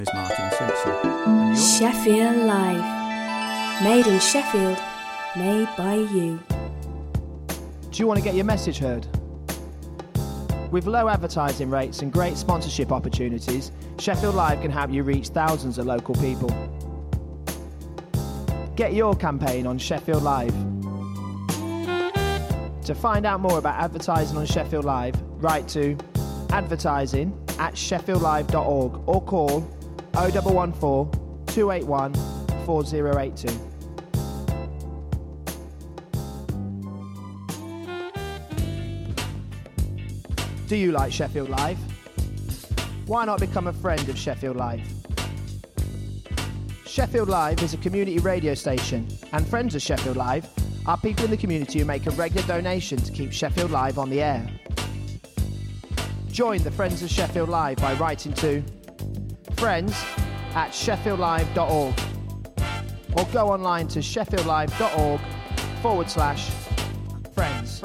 Martin Simpson. Sheffield Live. Made in Sheffield, made by you. Do you want to get your message heard? With low advertising rates and great sponsorship opportunities, Sheffield Live can help you reach thousands of local people. Get your campaign on Sheffield Live. To find out more about advertising on Sheffield Live, write to advertising@sheffieldlive.org or call 0114 281 4082. Do you like Sheffield Live? Why not become a friend of Sheffield Live? Sheffield Live is a community radio station, and friends of Sheffield Live are people in the community who make a regular donation to keep Sheffield Live on the air. Join the Friends of Sheffield Live by writing to friends@sheffieldlive.org or go online to sheffieldlive.org/friends.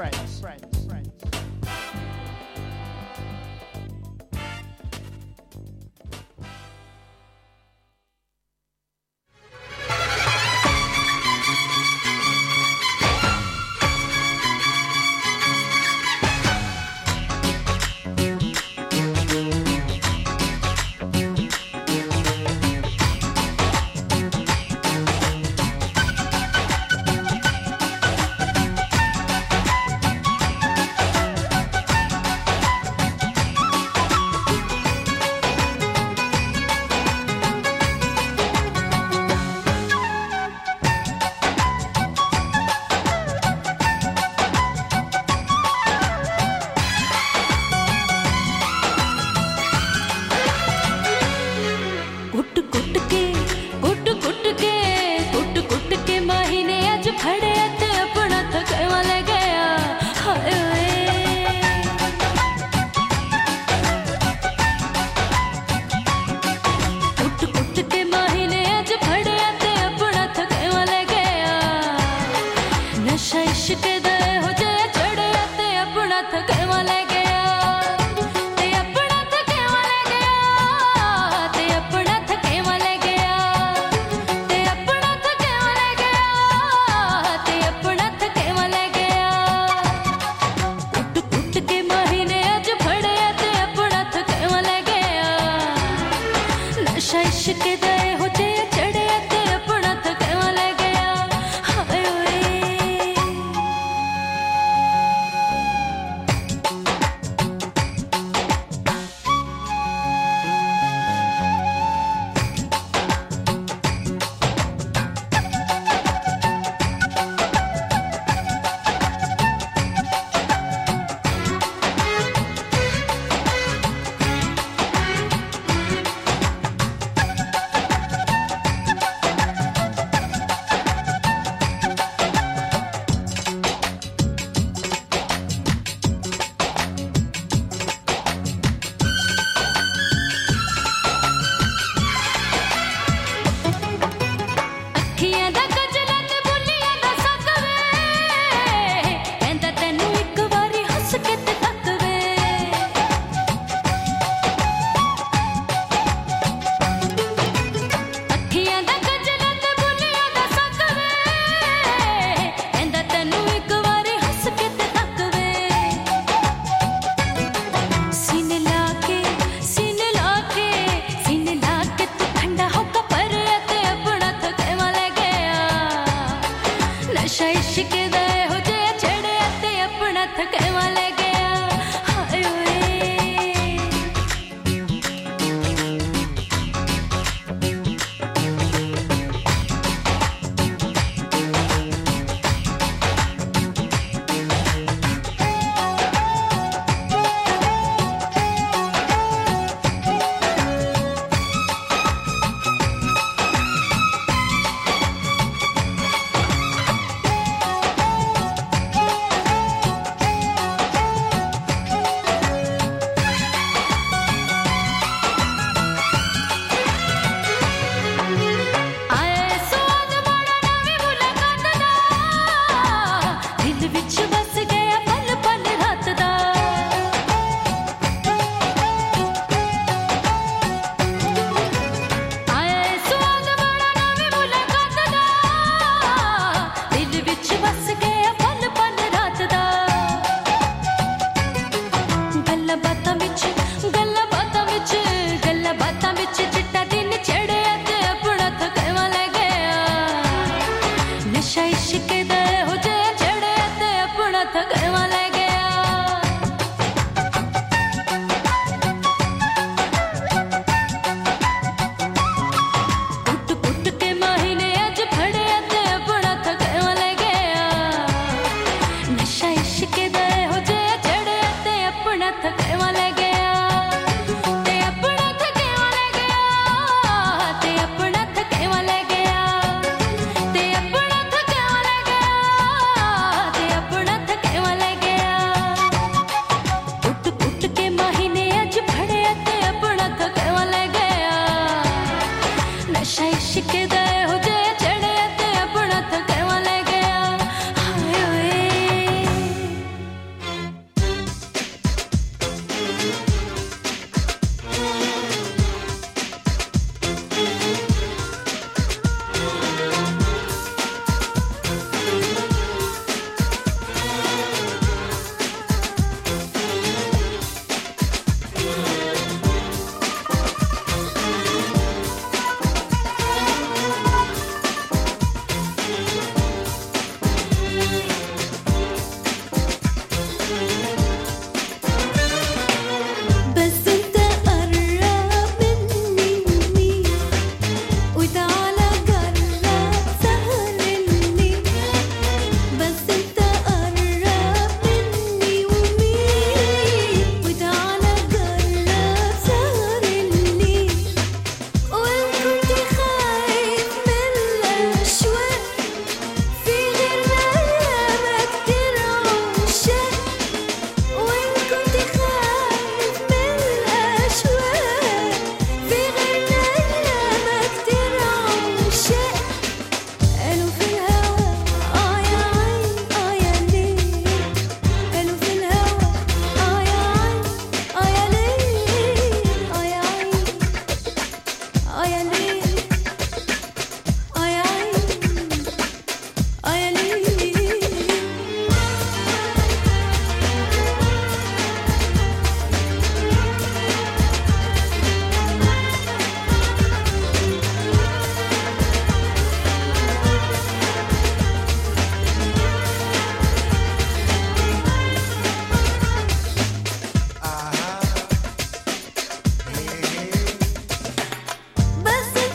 بس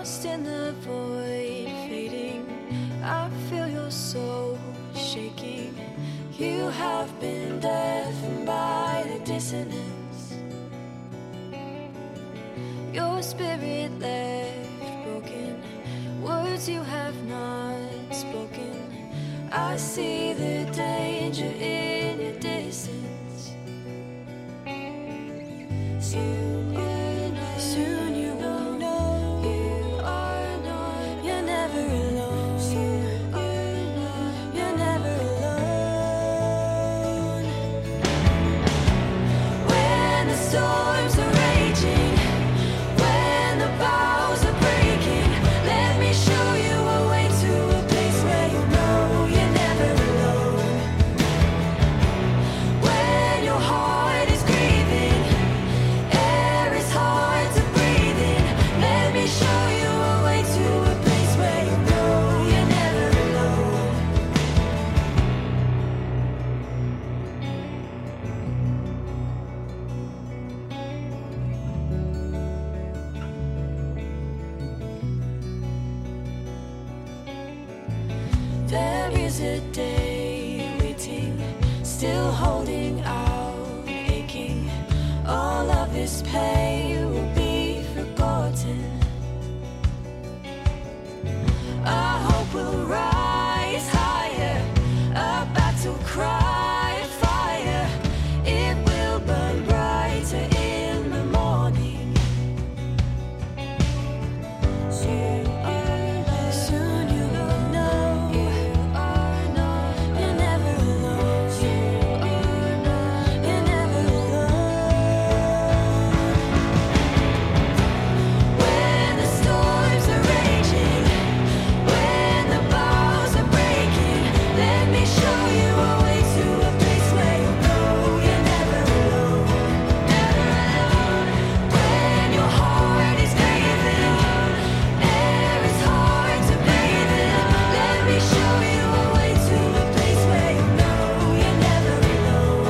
lost in the void, fading. I feel your soul shaking. You have been deafened by the dissonance. Your spirit left broken, words you have not spoken. I see the danger in your distance. Soon you will know you are not, you're never alone. You're never alone. When the storms are raging, when the bows are breaking, let me show you a way to a place where you know you're never alone. When your heart is grieving, air is hard to breathe in, let me show you a way to a place where you know you're never alone. There is a day waiting, still holding out, aching. All of this pain will be forgotten. Our hope will rise higher, a battle cry of fire. It will burn brighter in the morning. Soon you will know you are not, you're never alone. You're never alone. When the storms are raging, when the bows are breaking, let me show you a way to a place where you know you're never alone. Never alone. When your heart is grieving, air is hard to breathe in, let me show you a way to a place where you know you're never alone.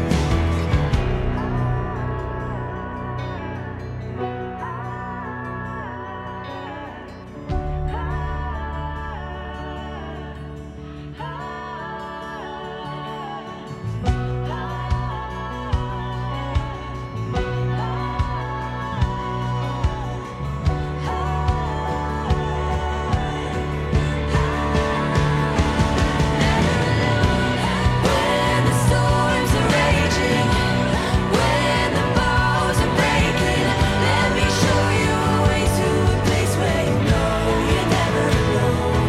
When the storms are raging, when the bows are breaking, let me show you a way to a place where you know you're never alone.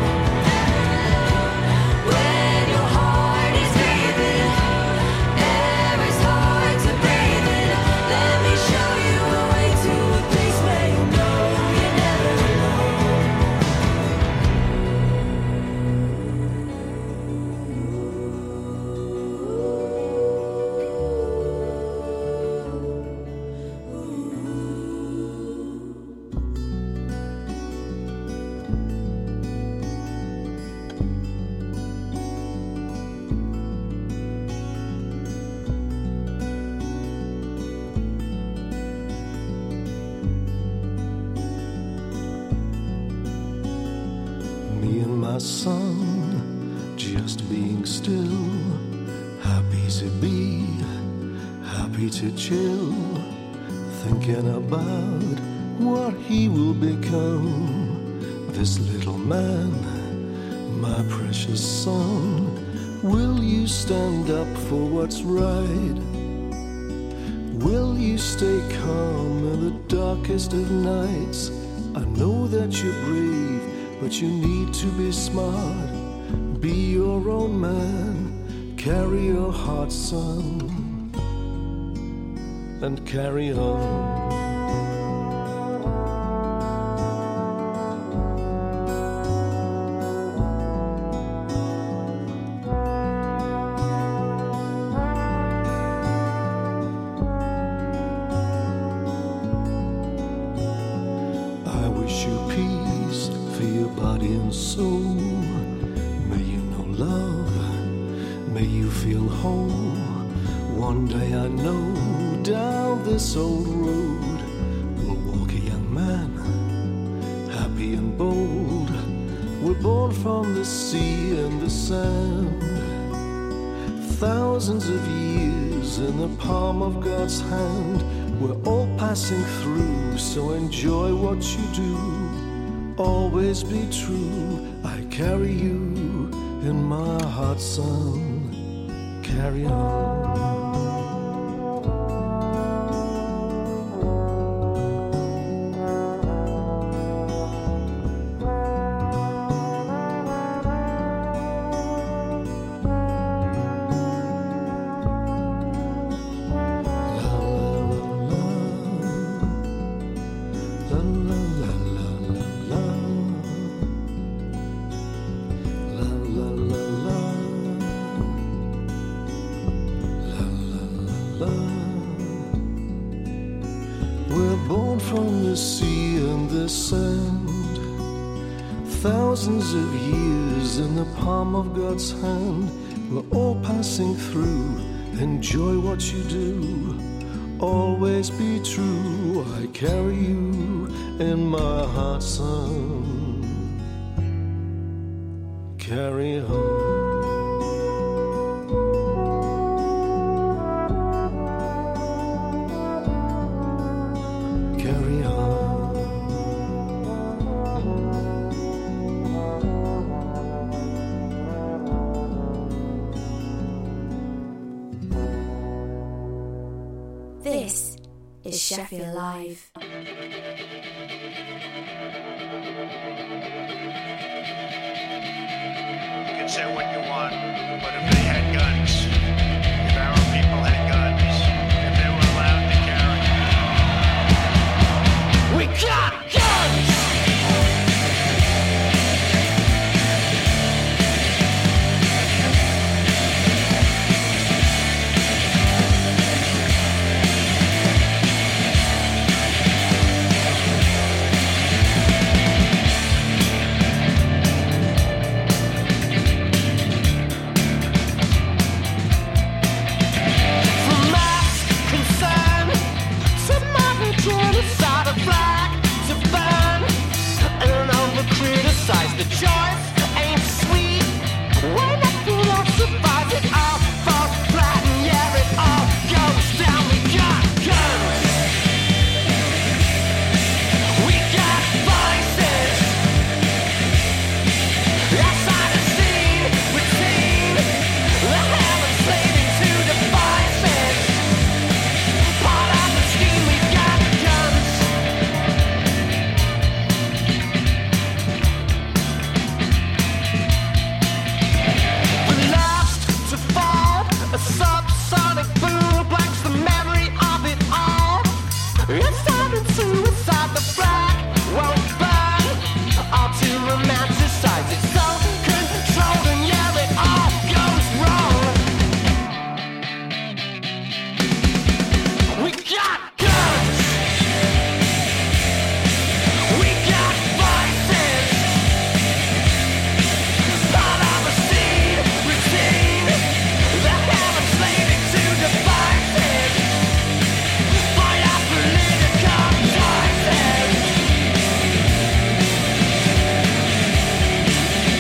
When your heart is grieving, air is hard to breathe in, let me show you a way to a place where you know you're never alone. Me and my son, just being still, happy to be, happy to chill, thinking about what he will become. This little man, my precious son, will you stand up for what's right? Will you stay calm in the darkest of nights? I know that you're brave, but you need to be smart. Be your own man, carry your heart, son, and carry on. I wish you peace for your body and soul. May you know love, may you feel whole. One day I know down this old road will walk a young man, happy We're born from the sea and the sand. Thousands of years in the palm of God's hand. We're all passing through, so enjoy what you do. Always be true. I carry you in my heart, son. Carry on. We're born from the sea and the sand. Thousands of years in the palm of God's hand. We're all passing through. Enjoy what you do. Always be true. I carry you in my heart, son. Carry on. Carry on. This is Sheffield Live. You can say what you want, but if they had guns, if our people had guns, if they were allowed to carry, we got guns! The choice ain't sweet when nothing else survives. It all falls flat and yeah, it all goes down. We got guns, we got voices outside the scene, routine. The hell enslaving to devices. Part of the scheme, we got guns. A subsonic boom blanks the memory of it all. It's time to suicide. The flag won't burn. All to romanticize it. So controlled and yeah, it all goes wrong. We got guns. We got voices. Part of a scene, routine. The hell enslaving to devices. For your political choices.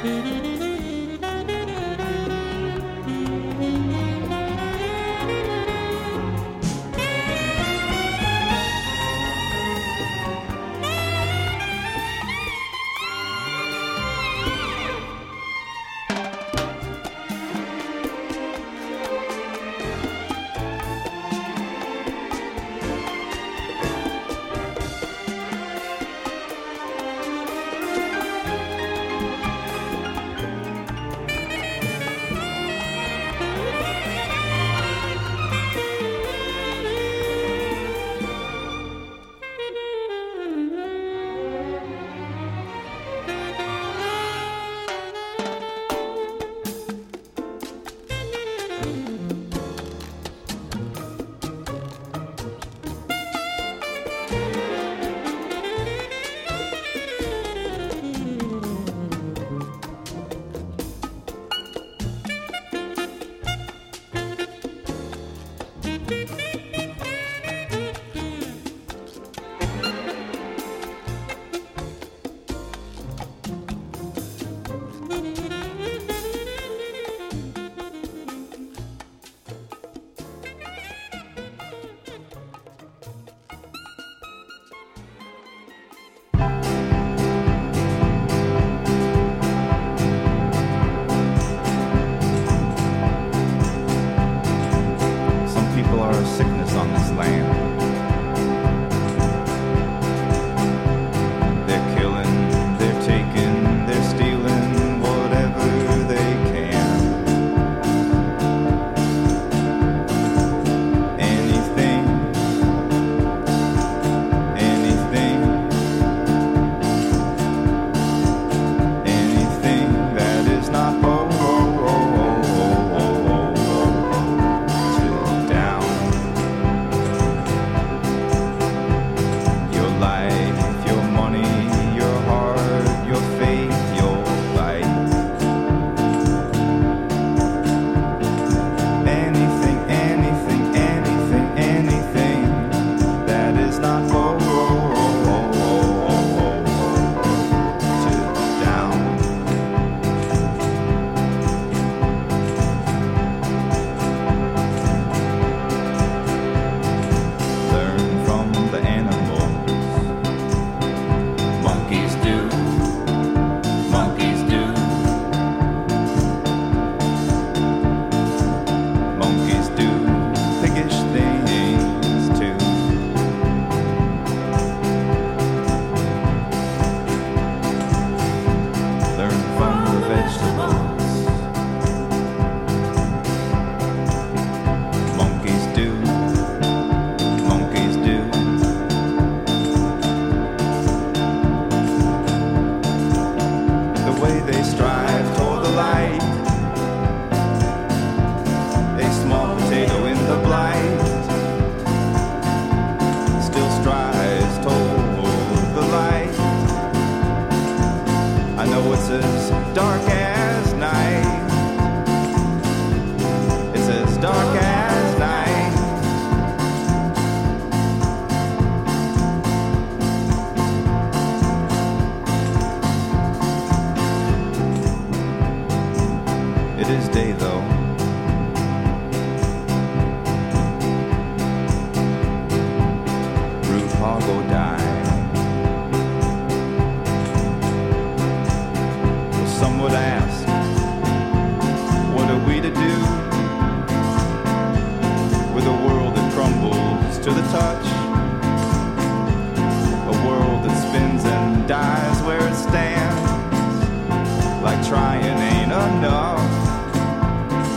Trying ain't enough.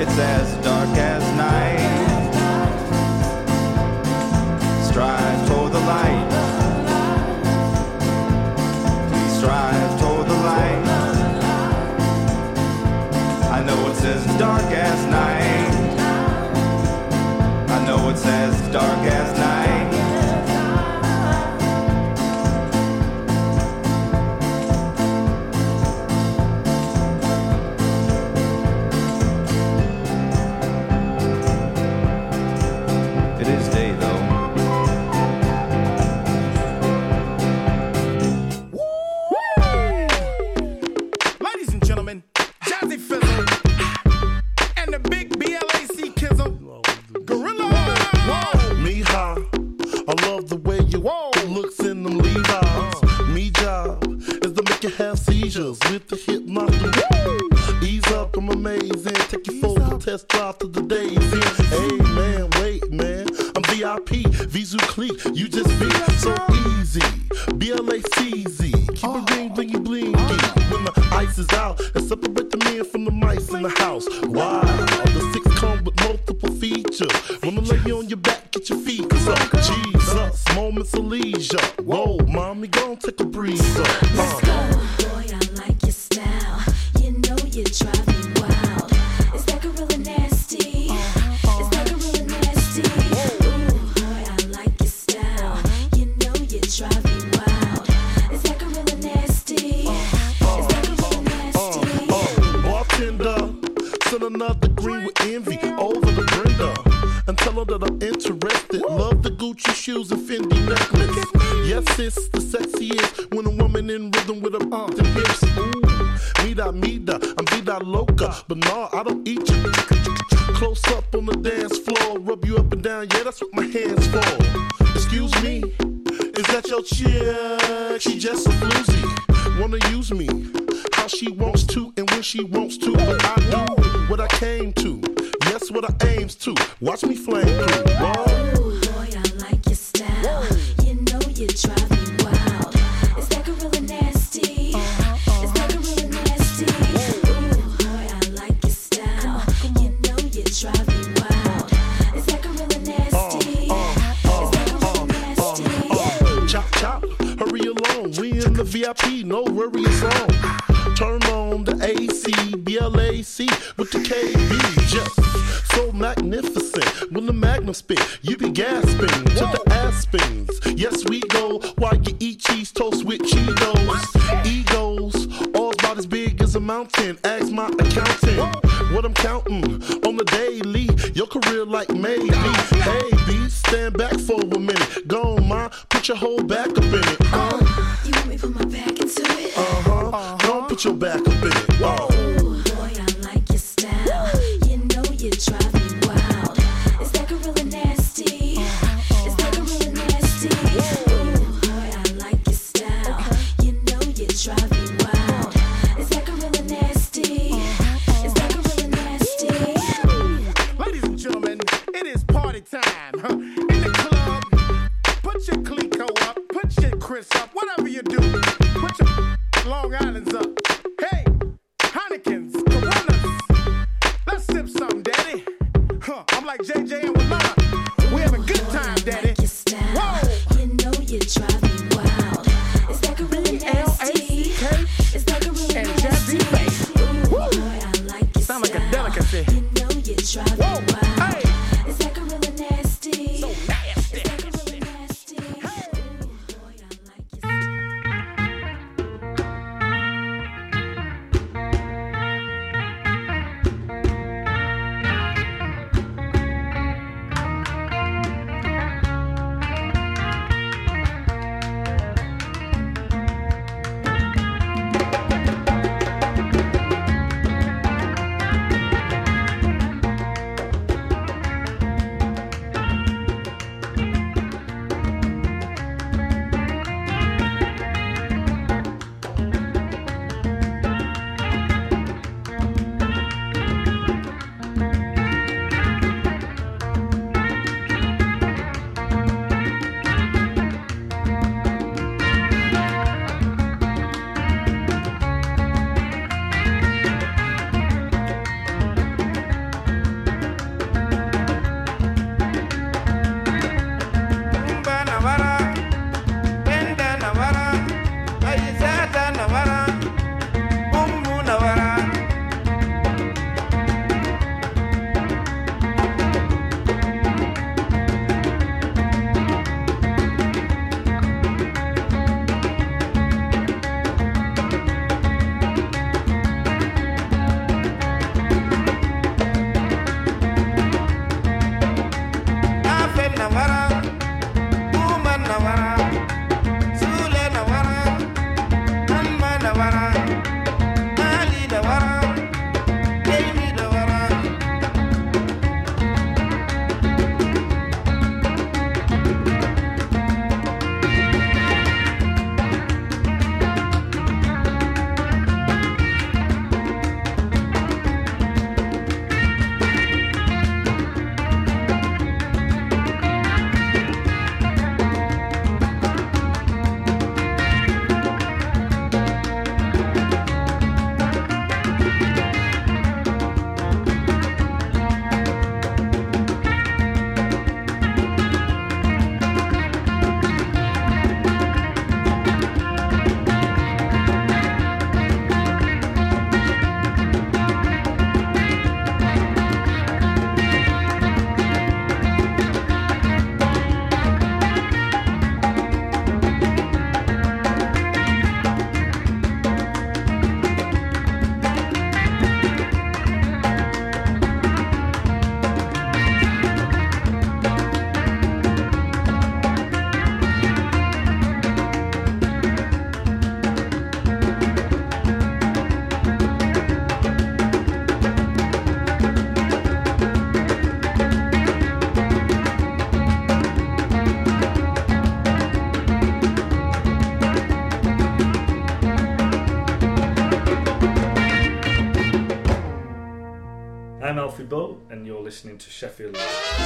It's as dark as night. Strive toward the light. Please strive toward the light. I know it's as dark as night. I know it's as dark as night. It is day though. Ladies and gentlemen, Jazzy Fizzle and the big BLAC Kizzle. Gorilla! Whoa! Me high, I love the way you looks in them Levi's. Me job is to make you have seizures with the hip knocking. Ease up, I'm amazing. Take you for a test drive to the days in. Hey man, wait man, I'm VIP, Visu clique, you just be so easy. BLACZ, keep it ring, blingy blingy. When the ice is out, and separate the men from the mice in the house. Wow, the six come with multiple features. Wanna lay you on your back, get your feet up. Jesus, moments of leisure. Whoa, mommy, gon' take a breather. Let's go, boy, I like your style. You know you drive me wild. Is that gorilla nasty? Is that gorilla nasty? Ooh, boy, I like your style. You know you drive me wild. Is that gorilla nasty? Is that gorilla nasty? Bartender, send another green with envy over the Brenda. And tell her that I'm interested. Love the Gucci shoes and Fendi necklace. Yes, it's the sexiest when a woman in rhythm with her arms and hips. Ooh, mida, I'm vida loca. But nah, I don't eat you. Close up on the dance floor, rub you up and down. Yeah, that's what my hands for. Excuse me, is that your chick? She just a floozy. Wanna use me how she wants to and when she wants to. But I do what I came to. Yes, what I aims to. Watch me flame through. Whoa. Ooh, boy, I like your style. You know you drive me wild. Is that gorilla nasty? Is that gorilla nasty? Ooh, boy, I like your style. You know you drive me wild. Is that gorilla nasty? Is that gorilla nasty? Chop, chop, hurry along. We in the VIP, no worries on. Turn on the AC, BLAC with the KB. Just so magnificent. When the magnum spit, you be gasping to the aspens. Yes, we go while you eat cheese toast with Cheetos. Egos, all about as big as a mountain. Ask my accountant what I'm counting on the daily. Your career like maybe. Hey, B, stand back for a minute. Go on, ma, put your whole back up in it. You want me to put my back into it? Don't put your back up in it. Whoa. Ooh, boy, I like your style. You know you drive me wild. Is that gorilla nasty? Is that gorilla nasty? Ooh, boy, I like your style. You know you drive me wild. Is that gorilla nasty? Is that gorilla nasty? Ladies and gentlemen, it is party time. In the club, put your Clico up, put your Chris up, whatever you do. Put your Long Island's up. Hey, Heinekens, Coronas. Let's sip something, daddy. I'm like JJ and Winona. We have a good time, daddy. Like your style. Whoa. You know you drive me wild. Is that gorilla nasty? Is that gorilla And nasty? Jazzy Face. Ooh, Woo. boy, I like your Sound like a style. delicacy. You know you drive me Whoa. wild. Hey. Is that gorilla nasty? So Is nasty. that gorilla nasty? Ooh, boy, I like your style. and you're listening to Sheffield.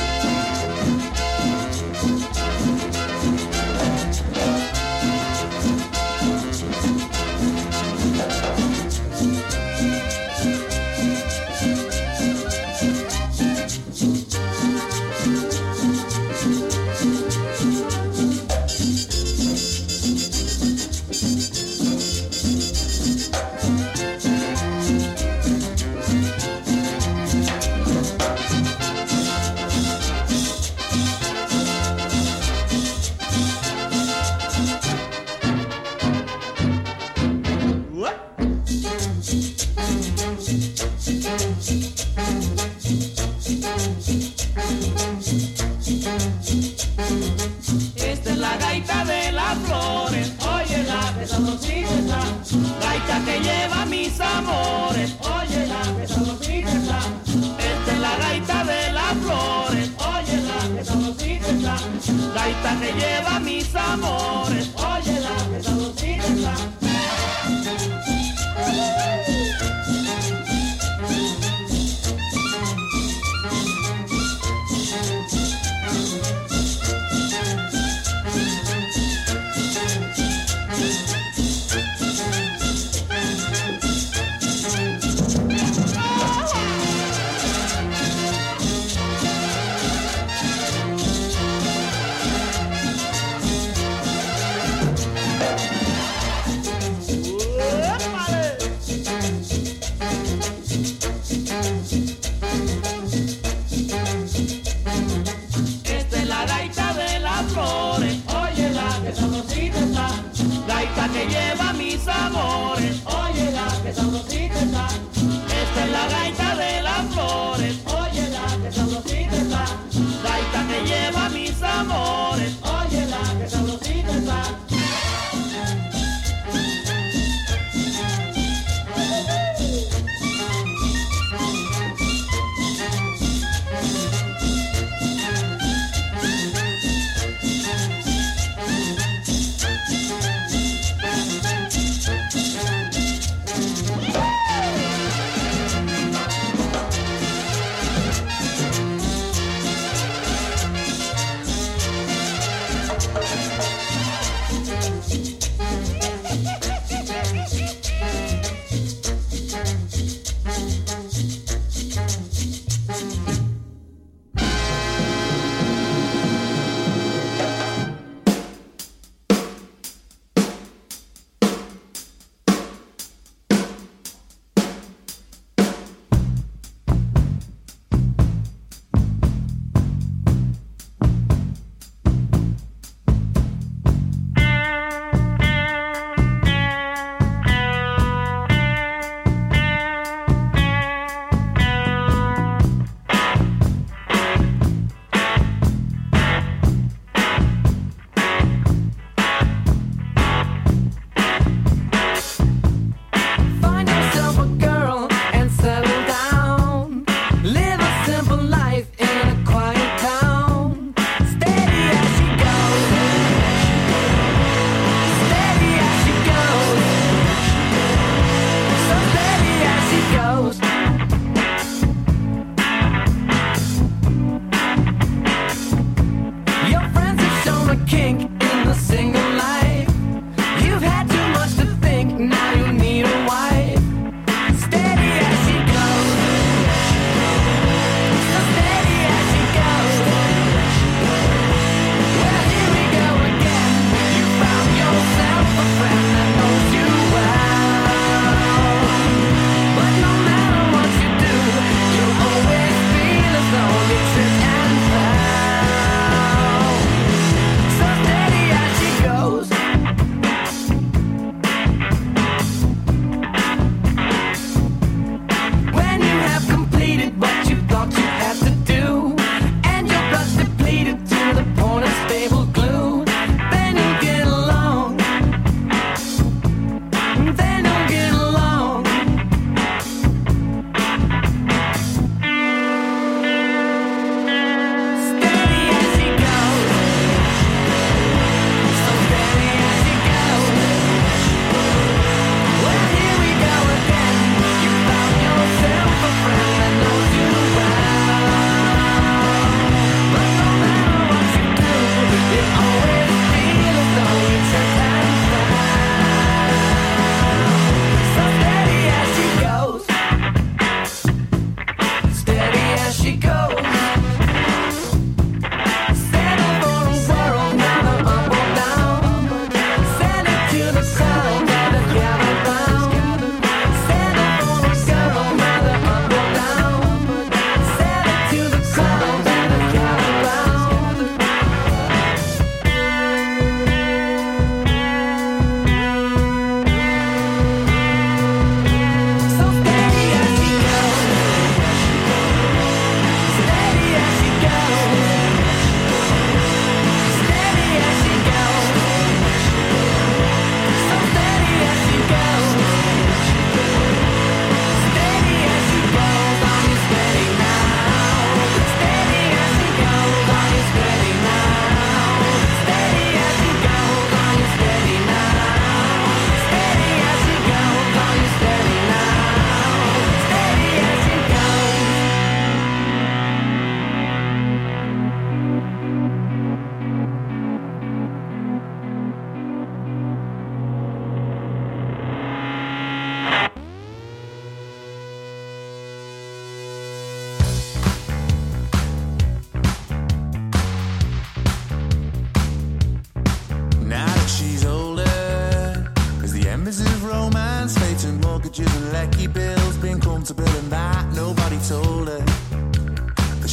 Esta es la gaita de las flores, óyela, que sabrosita está. Gaita que lleva mis amores, óyela, que sabrosita está. Esta es la gaita de las flores, óyela, que sabrosita está. Gaita que lleva mis amores, óyela, que sabrosita está.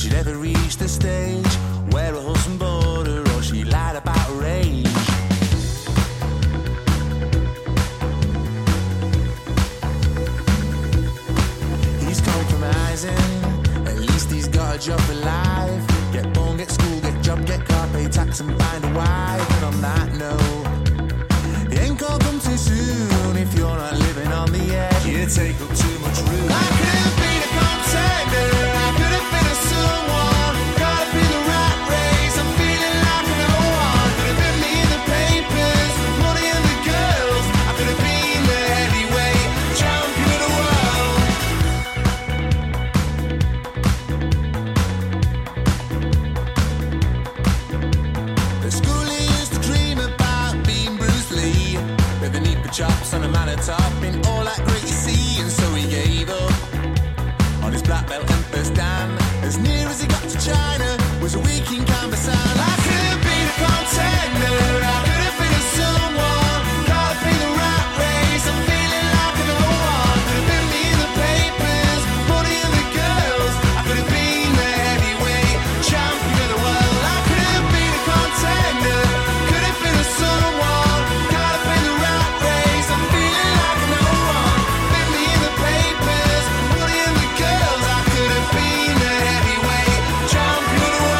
she'd ever reach the stage where her husband bored her or she lied about her age. He's compromising, at least he's got a job for life. Get born, get school, get job, get car, pay tax and find a wife. And on that note, it ain't gonna come too soon if you're not living on the edge. You take up too much room. I could have been a contender, I could have been a someone. Caught up in the rat race, I'm feeling like no one. Could have been me in the papers, money and the girls. I could have been the heavyweight champion of the world. At school he used to dream about being Bruce Lee, with the neat chops and a man at top in all that great you see. And so he gave up on his black belt Emperor's Dan. As near as he got to China was a week in Canvas. I could have been a contender, I could have been a someone. Caught up in the rat race, I'm feeling like no one. Could have been me in the papers, money and the girls. I could have been the heavyweight champion of the world. I could have been a contender, could have been a someone. Caught up in the rat race, I'm feeling like no one. Been me in the papers, money and the girls. I could have been the heavyweight champion of the world.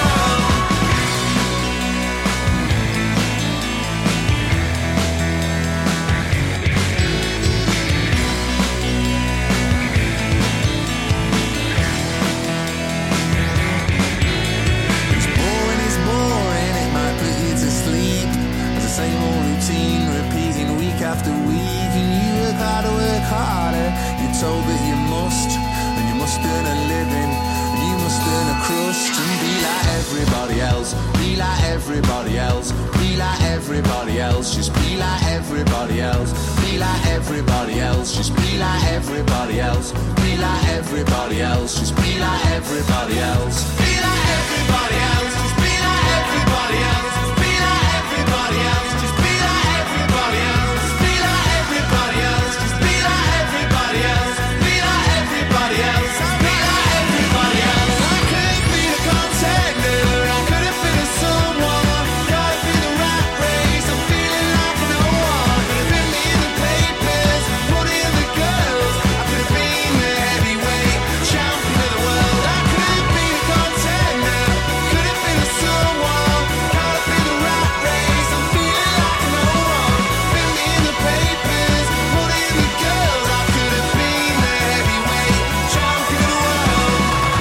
It's boring, it might put you to sleep. It's the same old routine, repeating week after week. And you work harder, work harder. You're told that you must, and you must earn a living, and you must earn a crust. And be like everybody else, be like everybody else, be like everybody else, just be like everybody else, be like everybody else, just be like everybody else, be like everybody else, just be like everybody else, be like everybody else, just be like everybody else, just be like everybody else, just be like everybody else, just be like everybody else, just be like everybody else, be like everybody else, just be like everybody else. I could have been a contender, I could have been a someone. Caught up in the rat race, I'm feeling like no one. Could have been me in the papers, money and the girls. I could have been the heavyweight champion of the world. I could have been a contender, could have been a someone. Caught up in the rat race, I'm feeling like no one. Been me in the papers, money and the girls. I could have been the heavyweight champion of the world.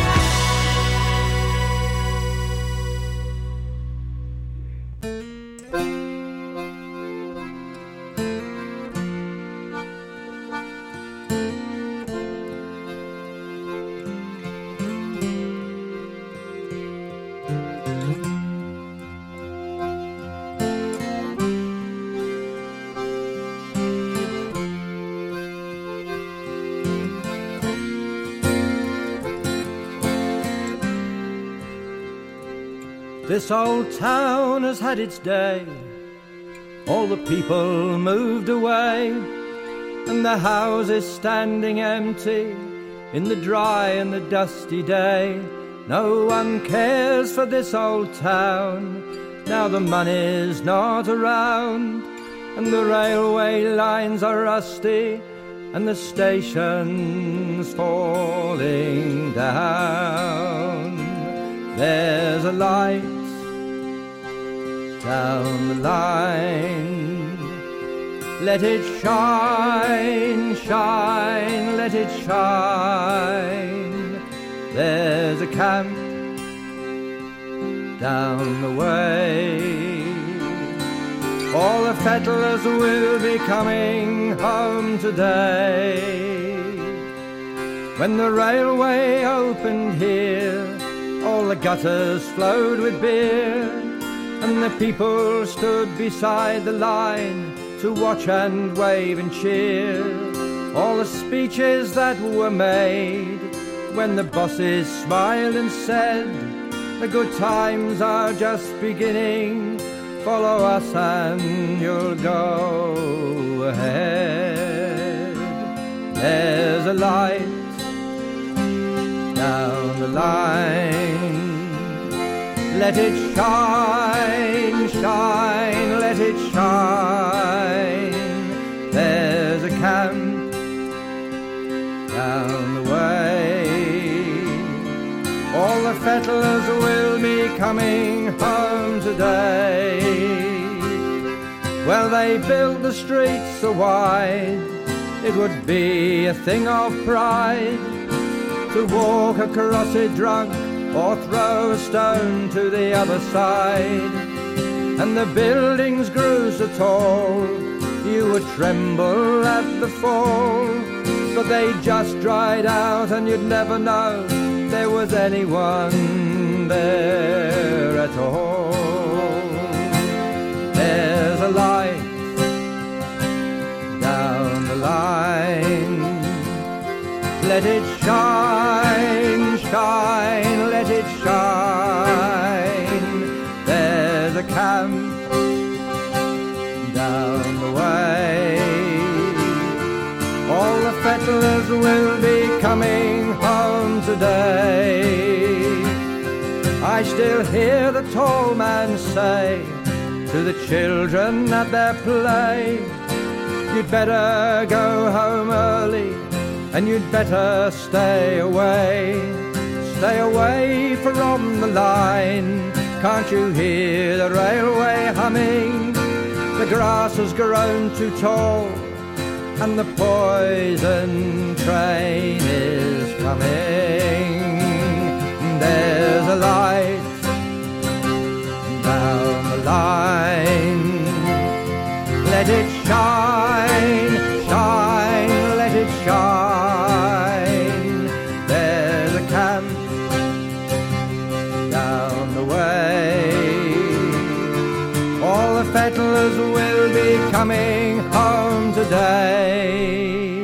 This old town has had its day. All the people moved away, and the houses standing empty in the dry and the dusty day. No one cares for this old town. Now the money's not around, and the railway lines are rusty, and the station's falling down. There's a light down the line. Let it shine, shine, let it shine. There's a camp down the way. All the fettlers will be coming home today. When the railway opened here, all the gutters flowed with beer, and the people stood beside the line to watch and wave and cheer. All the speeches that were made when the bosses smiled and said, the good times are just beginning, follow us and you'll go ahead. There's a light down the line. Let it shine, shine, let it shine. There's a camp down the way. All the fettlers will be coming home today. Well, they built the streets so wide, it would be a thing of pride to walk across it drunk or throw a stone to the other side. And the buildings grew so tall, you would tremble at the fall. But they just dried out and you'd never know there was anyone there at all. There's a light down the line. Let it shine, shine, let it shine. There's a camp down the way. All the fettlers will be coming home today. I still hear the tall man say to the children at their play, you'd better go home early and you'd better stay away from the line. Can't you hear the railway humming? The grass has grown too tall and the poison train is coming. There's a light down the line. Let it shine, shine, let it shine. There's a camp down the way. All the fettlers will be coming home today.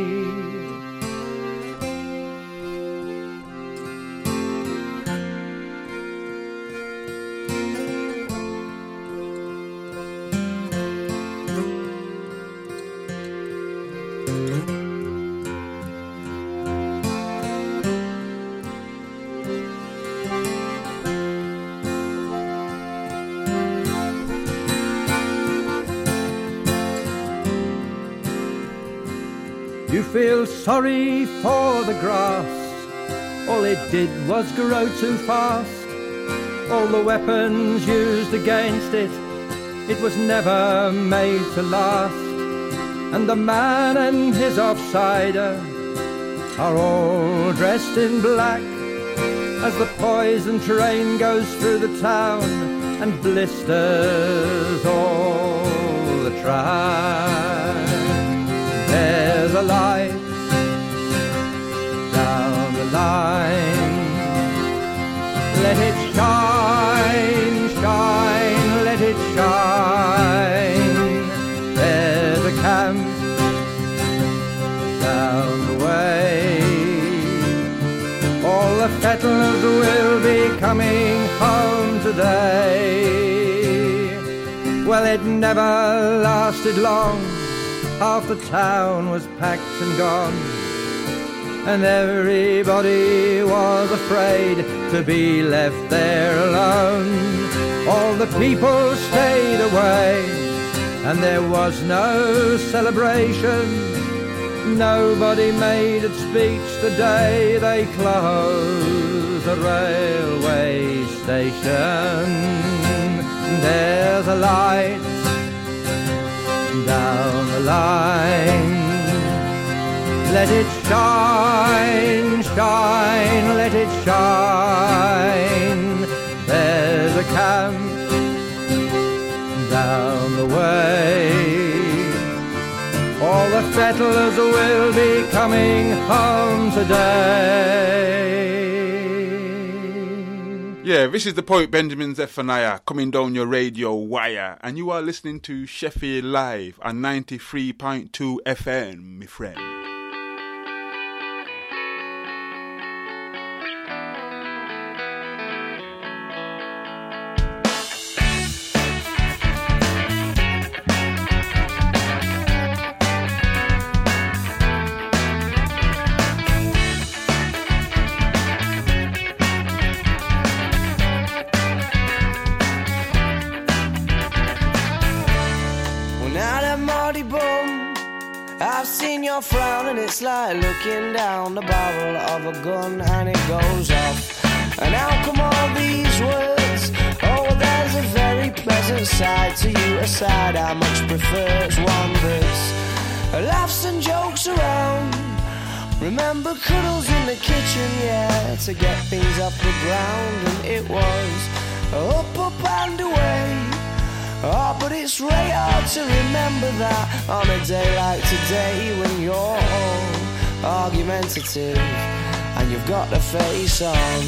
You feel sorry for the grass, all it did was grow too fast. All the weapons used against it, it was never made to last. And the man and his offsider are all dressed in black as the poison train goes through the town and blisters all the track. There's a light down the line. Let it shine, shine, let it shine. There's a camp down the way. All the fettlers will be coming home today. Well, it never lasted long. Half the town was packed and gone, and everybody was afraid to be left there alone. All the people stayed away, and there was no celebration. Nobody made a speech the day they closed the railway station. There's a light down the line. Let it shine, shine, let it shine. There's a camp down the way. All the fettlers will be coming home today. Yeah, this is the poet Benjamin Zephaniah coming down your radio wire, and you are listening to Sheffield Live on 93.2 FM, my friend. I've seen your frown and it's like looking down the barrel of a gun and it goes off. And how come all these words? Oh, there's a very pleasant side to you, a side I much prefer. It's one that's laughs and jokes around. Remember cuddles in the kitchen, yeah, to get things off the ground. And it was up, up and away. Oh, but it's really hard to remember that on a day like today when you're all argumentative and you've got the face on.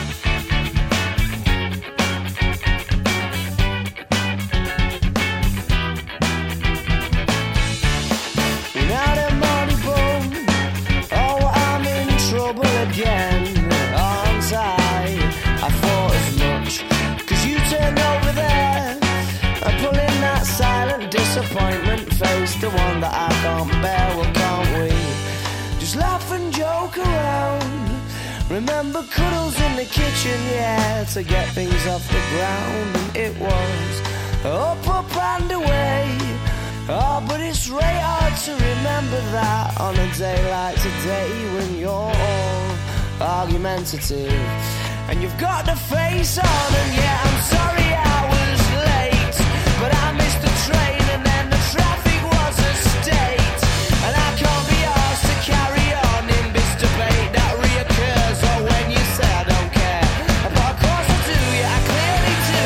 Now the money bone, oh, I'm in trouble again, aren't I? I thought as much, 'cause you turned over there and pulling that silent disappointment face, the one that I can't bear. Well, can't we just laugh and joke around? Remember cuddles in the kitchen, yeah, to get things off the ground. And it was up, up and away. Oh, but it's really hard to remember that on a day like today when you're all argumentative and you've got the face on. And yeah, I'm sorry I was late, but I missed the train and then the traffic was a state. And I can't be asked to carry on in this debate that reoccurs. Or when you say I don't care, but of course I do, yeah, I clearly do.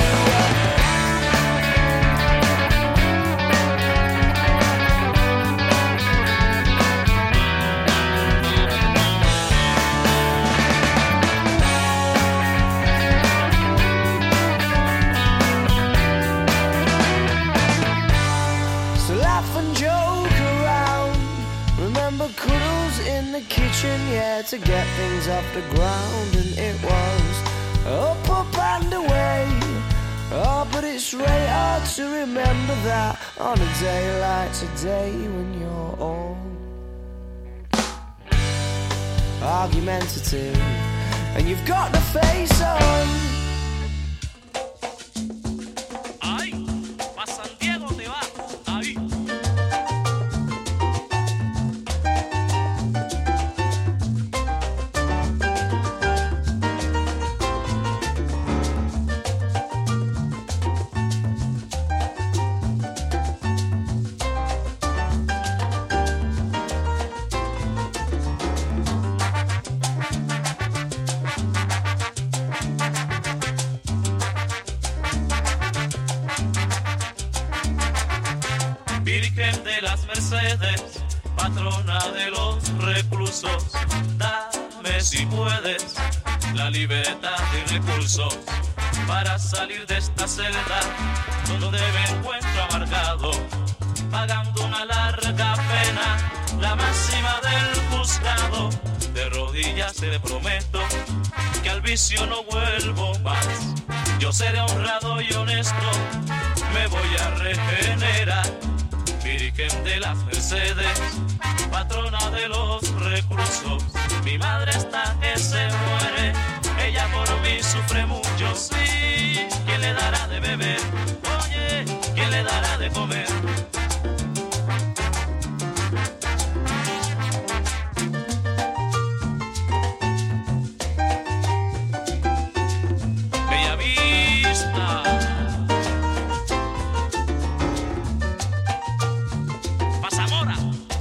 So laugh and joke around. Remember cuddles in the kitchen, yeah, to get things off the ground. And it was up, up and away. Oh, but it's really hard to remember that on a day like today when you're all argumentative and you've got the face on. Ay, pa' San Diego te va, ahí. Virgen de las Mercedes, patrona de los reclusos, dame si puedes la libertad y recursos para salir de esta celda donde me encuentro amargado, pagando una larga pena, la máxima del juzgado. De rodillas te prometo que al vicio no vuelvo más. Yo seré honrado y honesto, me voy a regenerar. Virgen de las Mercedes, patrona de los reclusos, mi madre está que se muere, ella por mí sufre mucho, sí. ¿Quién le dará de beber? Oye, ¿quién le dará de comer? Bella Vista, Zamora.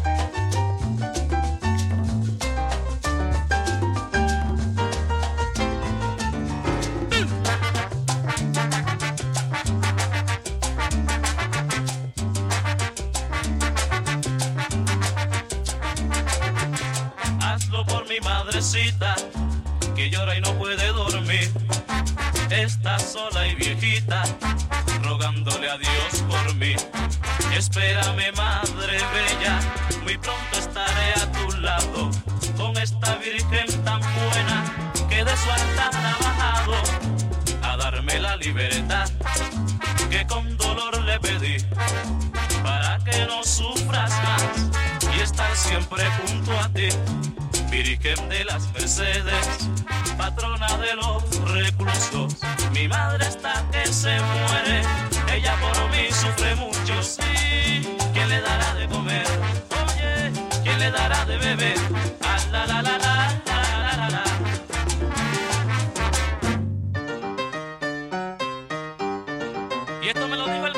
Hazlo por mi madrecita, que llora y no puede dormir. Está sola y viejita, rogándole a Dios por mí. Espérame, madre bella, muy pronto estaré a tu lado, con esta virgen tan buena que de su altar ha bajado a darme la libertad que con dolor le pedí, para que no sufras más y estar siempre junto a ti. Virgen de las Mercedes, patrona de los reclusos, mi madre está que se muere, ella por mí sufre mucho, sí. ¿Quién le dará de comer? Oye, bebé. Ah, la la la la la la la la. Y esto me lo dijo